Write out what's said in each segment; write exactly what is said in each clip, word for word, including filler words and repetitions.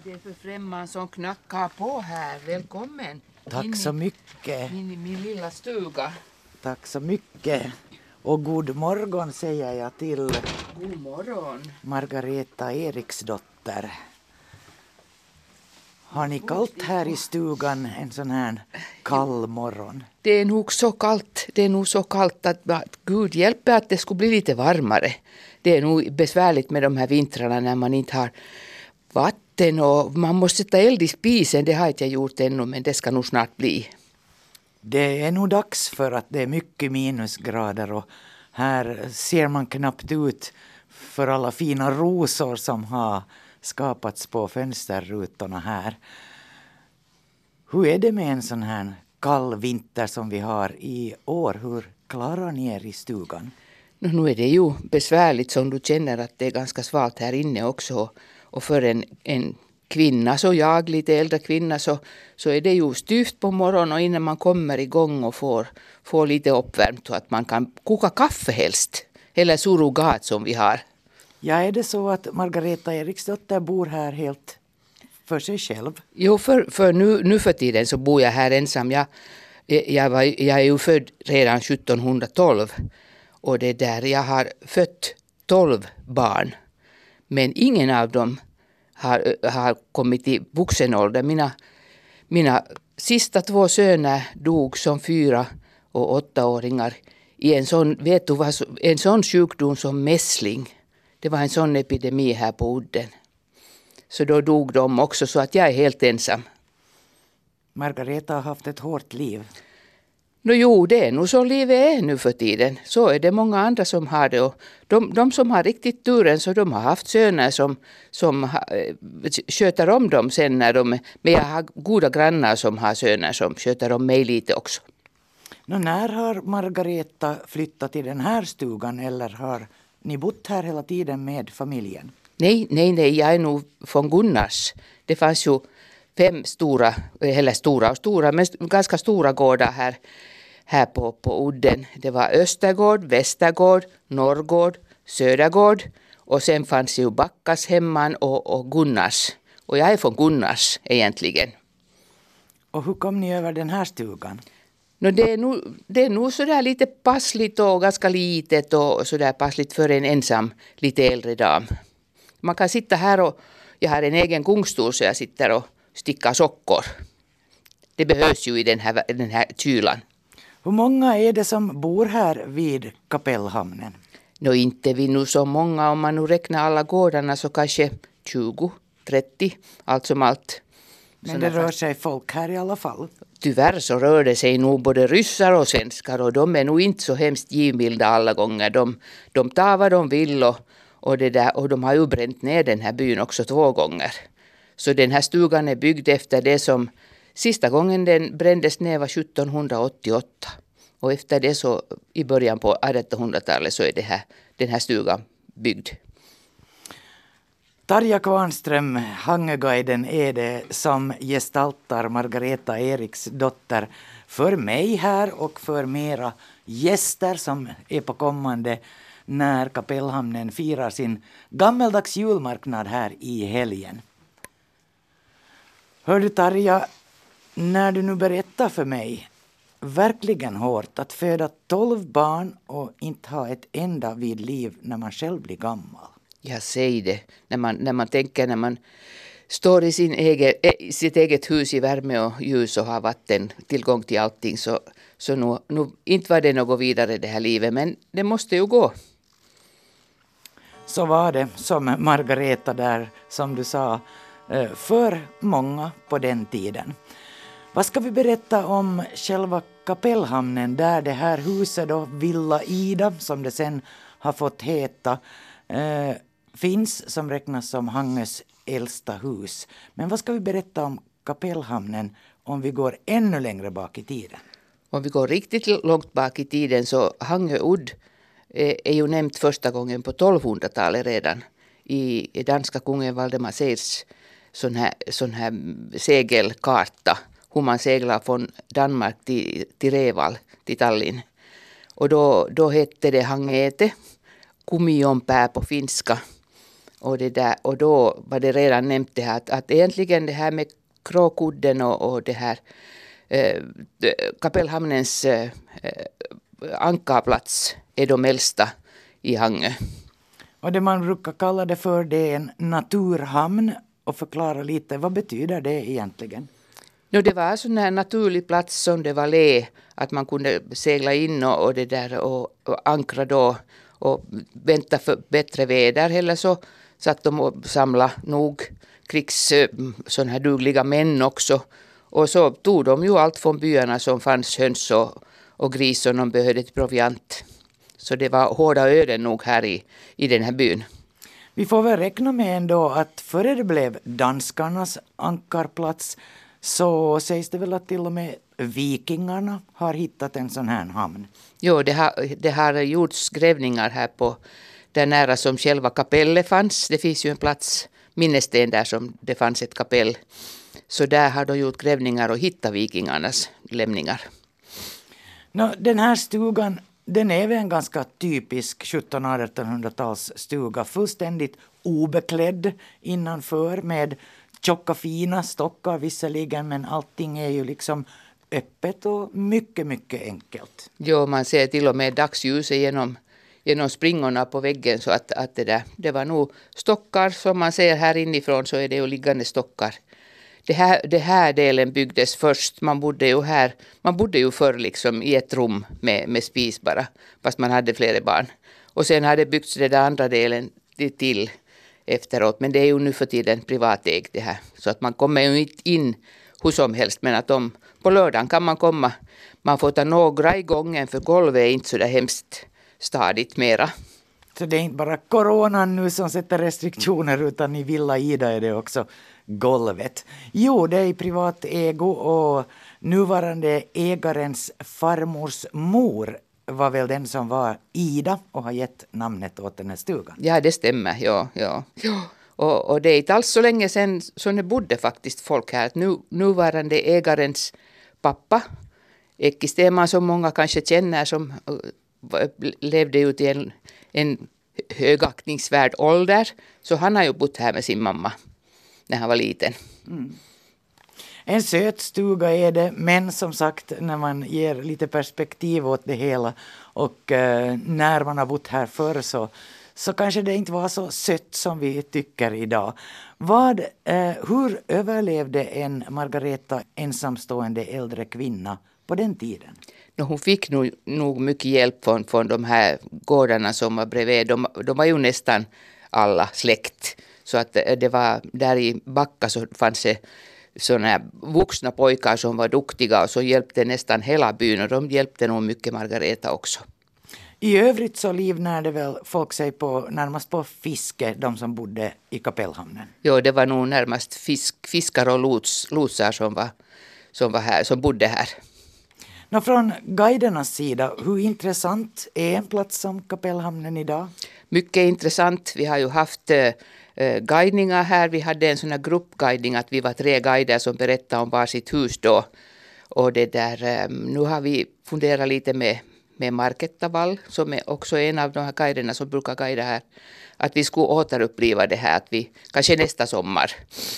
Det är för främman som knackar på här. Välkommen. Tack in så i, mycket. In i min lilla stuga. Tack så mycket. Och god morgon säger jag till God morgon. Margareta Eriksdotter. Har ni kallt här i stugan en sån här kall morgon? Det är nog så kallt. Det är nog så kallt att, att Gud hjälper att det skulle bli lite varmare. Det är nog besvärligt med de här vintrarna när man inte har vatten och man måste sätta eld i spisen. Det har inte jag gjort ännu, men det ska nog snart bli. Det är nog dags för att det är mycket minusgrader och här ser man knappt ut för alla fina rosor som har skapats på fönsterrutorna här. Hur är det med en sån här kall vinter som vi har i år? Hur klarar ni er i stugan? Nu är det ju besvärligt som du känner att det är ganska svalt här inne också. Och för en, en kvinna, så jag, lite äldre kvinna, så, så är det ju styvt på morgonen och innan man kommer igång och får, får lite uppvärmt så att man kan koka kaffe helst. Eller surrogat som vi har. Ja, är det så att Margareta Eriksdotter bor här helt för sig själv? Jo, för, för nu, nu för tiden så bor jag här ensam. Jag, jag, var, jag är ju född redan sjuttonhundratolv. Och det där, jag har fött tolv barn. Men ingen av dem har, har kommit i vuxen ålder. Mina, mina sista två söner dog som fyra och åttaåringar i en sån, vet du vad, en sån sjukdom som mässling. Det var en sån epidemi här på udden. Så då dog de också, så att jag är helt ensam. Margareta har haft ett hårt liv. No, jo, det är nog så livet är nu för tiden. Så är det många andra som har det. Och de, de som har riktigt turen, så de har haft söner som, som ha, sköter om dem sen när de... Men jag har goda grannar som har söner som sköter om mig lite också. No, när har Margareta flyttat till den här stugan eller har ni bott här hela tiden med familjen? Nej, nej, nej, jag är nog från Gunnars. Det fanns ju fem stora, eller stora och stora, men ganska stora gårdar här, här på, på udden. Det var Östergård, Västergård, Norrgård, Södergård och sen fanns ju Backas hemman och, och Gunnars. Och jag är från Gunnars egentligen. Och hur kom ni över den här stugan? No, det är nog, det är nog sådär lite passligt och ganska litet och sådär passligt för en ensam lite äldre dam. Man kan sitta här och jag har en egen gungstol så jag sitter och stickar sockor. Det behövs ju i den här, den här kylan. Hur många är det som bor här vid Kapellhamnen? Nå, inte vi nu så många. Om man nu räknar alla gårdarna så kanske tjugo, trettio, allt som allt. Men det rör sig folk här i alla fall. Tyvärr så rör det sig nog både ryssar och svenskar och de är nog inte så hemskt givmilda alla gånger. De, de tar vad de vill och, och, det där, och de har ju bränt ner den här byn också två gånger. Så den här stugan är byggd efter det som sista gången den brändes ner var sjuttonhundraåttioåtta. Och efter det så i början på artonhundratalet så är det här, den här stugan byggd. Tarja Kvarnström, Hangöguiden, är det som gestaltar Margareta Eriksdotter för mig här och för mera gäster som är på kommande när Kapellhamnen firar sin gammeldags julmarknad här i helgen. Hör du Tarja, när du nu berättar för mig, verkligen hårt att föda tolv barn och inte ha ett enda vid liv när man själv blir gammal. Jag säger det, när man, när man tänker när man står i sin egen, äh, sitt eget hus i värme och ljus och har vatten, tillgång till allting, så, så nu, nu, inte var det något vidare det här livet, men det måste ju gå. Så var det som Margareta där, som du sa, för många på den tiden. Vad ska vi berätta om själva Kapellhamnen där det här huset då, Villa Ida, som det sen har fått heta, eh, finns, som räknas som Hangös äldsta hus. Men vad ska vi berätta om Kapellhamnen om vi går ännu längre bak i tiden? Om vi går riktigt långt bak i tiden så Hangö udd är, är ju nämnt första gången på tolvhundratalet redan i danska kungen Valdemar Sejrs sån här, sån här segelkarta. Hur man seglar från Danmark till, till Reval, till Tallinn. Och då, då hette det Hangete, Kumionpää på finska. Och, det där, och då var det redan nämnt det här att, att egentligen det här med Kråkudden och, och det här eh, Kapellhamnens eh, ankarplats är de äldsta i Hangö. Och det man brukar kalla det för det är en naturhamn, och förklara lite, vad betyder det egentligen? No, det var en sån här naturlig plats som det var le, att man kunde segla in och, och det där och, och ankra då och vänta för bättre väder. Eller så satt de och samla nog krigs sån här dugliga män också. Och så tog de ju allt från byarna som fanns höns och, och gris som de behövde till proviant. Så det var hårda öden nog här i, i den här byn. Vi får väl räkna med ändå att före det blev danskarnas ankarplats så sägs det väl att till och med vikingarna har hittat en sån här hamn. Jo, det har, det har gjorts grävningar här på där nära som själva kapellet fanns. Det finns ju en plats, minnesten där som det fanns ett kapell. Så där har de gjort grävningar och hittat vikingarnas lämningar. Nå, den här stugan, den är väl en ganska typisk sjuttonhundra-artonhundratals stuga. Fullständigt obeklädd innanför med tjocka fina stockar visserligen, men allting är ju liksom öppet och mycket, mycket enkelt. Jo, man ser till och med dagsljuset genom, genom springorna på väggen, så att, att det, där, det var nog stockar som man ser här inifrån, så är det ju liggande stockar. Det här, det här delen byggdes först, man bodde ju här, man bodde ju förr liksom i ett rum med, med spis bara, fast man hade flera barn. Och sen hade byggts det där andra delen till efteråt, men det är ju nu för tiden privatägt det här. Så att man kommer ju inte in hur som helst, men att om på lördagen kan man komma, man får ta några i gången för golvet är inte så där hemskt stadigt mera. Så det är inte bara coronan nu som sätter restriktioner, utan i Villa Ida är det också golvet. Jo, det är i privat ägo och nuvarande ägarens farmors mor var väl den som var Ida och har gett namnet åt den här stugan. Ja, det stämmer. Ja, ja. ja. Och, och det är inte alls så länge sedan som det bodde faktiskt folk här. Nu, nuvarande ägarens pappa, Ecki Stenman, som många kanske känner, som uh, levde ut i en, en högaktningsvärd ålder. Så han har ju bott här med sin mamma när han var liten. Mm. En söt stuga är det, men som sagt, när man ger lite perspektiv åt det hela och eh, när man har bott här förr så, så kanske det inte var så sött som vi tycker idag. Vad, eh, hur överlevde en Margareta ensamstående äldre kvinna på den tiden? No, hon fick nog, nog mycket hjälp från, från de här gårdarna som var bredvid. De, de var ju nästan alla släkt. Så att det var där i Backa så fanns det sådana här vuxna pojkar som var duktiga och så hjälpte nästan hela byn, och de hjälpte nog mycket Margareta också. I övrigt så livnärde väl folk sig på, närmast på fiske, de som bodde i Kapellhamnen? Jo, det var nog närmast fisk, fiskar och lots, lotsar som var, som var här, som bodde här. Nå, från guidernas sida, hur intressant är en plats som Kapellhamnen idag? Mycket intressant. Vi har ju haft eh, guidningar här. Vi hade en sån här gruppguidning att vi var tre guider som berättade om var sitt hus då. Och det där, eh, nu har vi funderat lite med, med Markettavall, som är också en av de här guiderna som brukar guida här. Att vi skulle återuppliva det här, att vi kanske nästa sommar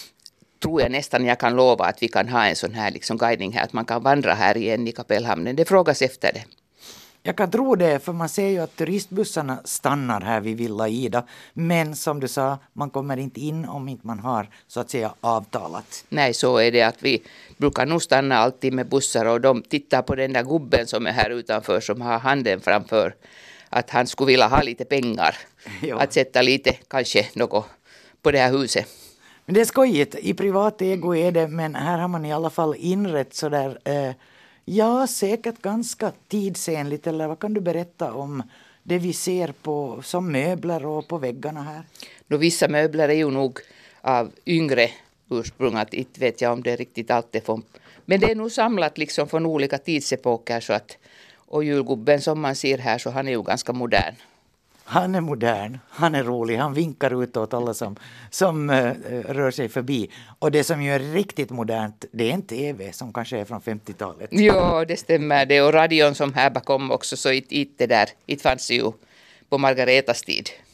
tror jag nästan jag kan lova att vi kan ha en sån här liksom guidning här, att man kan vandra här igen i Kapellhamnen. Det frågas efter det. Jag kan tro det, för man ser ju att turistbussarna stannar här vid Villa Ida. Men som du sa, man kommer inte in om inte man har så att säga avtalat. Nej, så är det att vi brukar nog stanna alltid med bussar, och de tittar på den där gubben som är här utanför som har handen framför. Att han skulle vilja ha lite pengar. Jo. Att sätta lite kanske något på det här huset. Men det är skojigt. I privat ägo är det, men här har man i alla fall inrett så där... Eh, Ja, säkert ganska tidsenligt. Eller vad kan du berätta om det vi ser på som möbler och på väggarna här? Då vissa möbler är ju nog av yngre ursprung, att inte vet jag om det är riktigt allt det från. Men det är nog samlat liksom från olika tidsepoker, så att, och julgubben som man ser här, så han är ju ganska modern. Han är modern, han är rolig, han vinkar ut åt alla som, som uh, rör sig förbi. Och det som ju är riktigt modernt, det är en tv som kanske är från femtiotalet. Ja, det stämmer det. Och radion som här bakom också, så inte, inte där, inte fanns ju på Margaretas tid.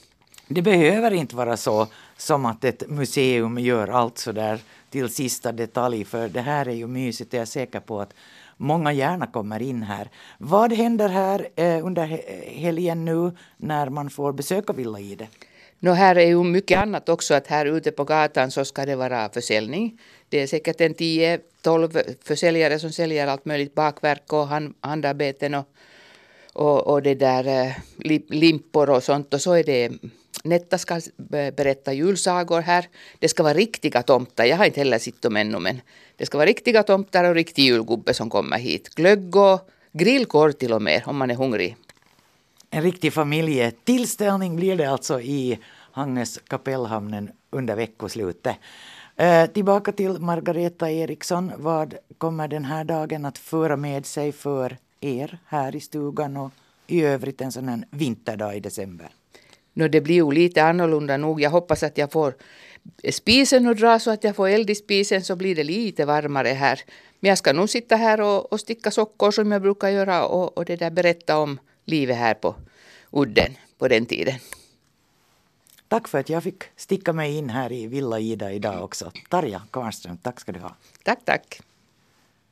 Det behöver inte vara så som att ett museum gör allt så där till sista detalj, för det här är ju mysigt och jag är säker på att många gärna kommer in här. Vad händer här eh, under helgen nu när man får besöka Villa Ide? Nå, här är ju mycket annat också, att här ute på gatan så ska det vara försäljning. Det är säkert en tio tolv försäljare som säljer allt möjligt bakverk och hand, handarbeten och, och, och det där eh, limpor och sånt. Och så är det Netta ska berätta julsagor här. Det ska vara riktiga tomtar. Jag har inte heller sett dem ännu, men det ska vara riktiga tomtar och riktig julgubbe som kommer hit. Glögg och grillkorv till och med om man är hungrig. En riktig familjetillställning blir det alltså i Hangnes Kapellhamnen under veckoslutet. Eh, tillbaka till Margareta Eriksson. Vad kommer den här dagen att föra med sig för er här i stugan och i övrigt en sån här vinterdag i december? No, det blir ju lite annorlunda nog. Jag hoppas att jag får spisen att dra så att jag får eld i spisen, så blir det lite varmare här. Men jag ska nog sitta här och, och sticka sockor som jag brukar göra och, och det där berätta om livet här på udden på den tiden. Tack för att jag fick sticka mig in här i Villa Ida idag också. Tarja Kvarnström, tack ska du ha. Tack, tack.